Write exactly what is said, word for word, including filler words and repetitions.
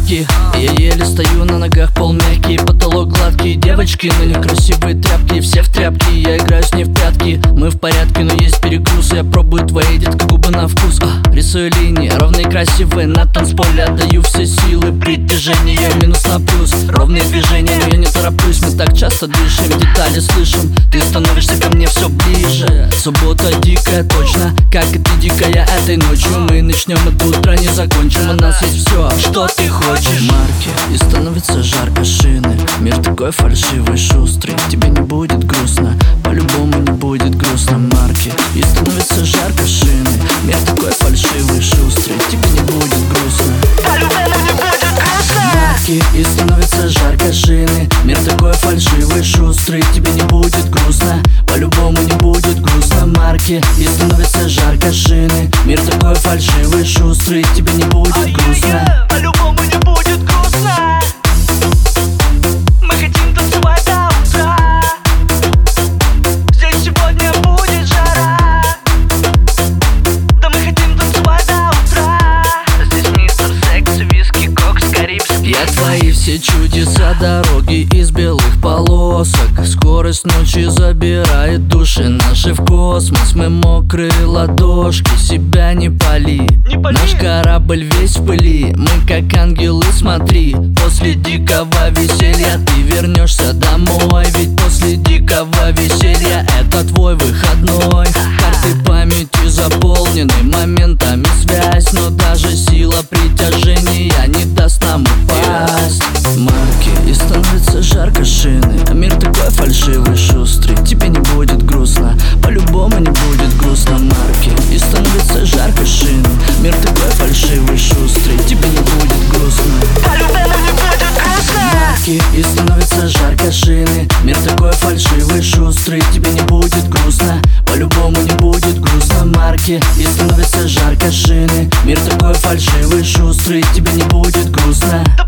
марки. Я еле стою на ногах, пол мягкий, потолок гладкий. Девочки, на них красивые тряпки, все в тряпки, я играю с ней в прятки. Мы в порядке, но есть перегруз, я пробую твои, детка, губы на вкус. а, Рисую линии, ровные, красивые, на танцполе отдаю все силы. Притяжение минус на плюс, ровные движения, но я не тороплюсь. Мы так часто дышим, детали слышим, ты становишься ко мне все ближе. Суббота дикая, точно, как и ты дикая этой ночью. Мы начнем и до утра не закончим, у нас есть все, что ты хочешь. Марки, и становится жарко шины. Мир такой фальшивый, шустрый, тебе не будет грустно, по-любому не будет грустно. Марки, и становится жарко шины. Мир такой фальшивый, шустрый, тебе не будет грустно, по-любому не будет грустно. Марки, и становится жарко шины. Мир такой фальшивый, шустрый, тебе не будет грустно, по-любому не будет грустно. Марки, и становится жарко шины. Мир такой фальшивый, шустрый, тебе не будет грустно, по-любому не будет грустно. Мы хотим танцевать до утра. Здесь сегодня будет жара. Да мы хотим танцевать до утра. Здесь мистер Секс, виски, кокс, карибский. Я твои все чудеса, дороги из белых полосок. Скорость ночи забирает души наши в космос. Мы мокрые ладошки, себя не пали, не пали. Наш корабль весь в пыли. Мы как ангелы, смотри. После дикого веселья ты вернешься домой. Ведь после дикого веселья это твой выходной. Карты памяти заполнены моментами связь, но даже сила притяжения не даст нам упасть. Марки, и становится жарко шины. А мир такой фальшивый, шустрый, тебе не будет грустно, по-любому не будет грустно. Марки, и становится жарко шины. Мир такой фальшивый, шустрый, тебе не будет грустно, по-любому не будет грустно. Марки, и становится жарко шины. Мир такой фальшивый, шустрый, тебе не будет грустно, по-любому не будет грустно. Марки, и становится жарко шины. Мир такой фальшивый, шустрый, тебе не будет грустно.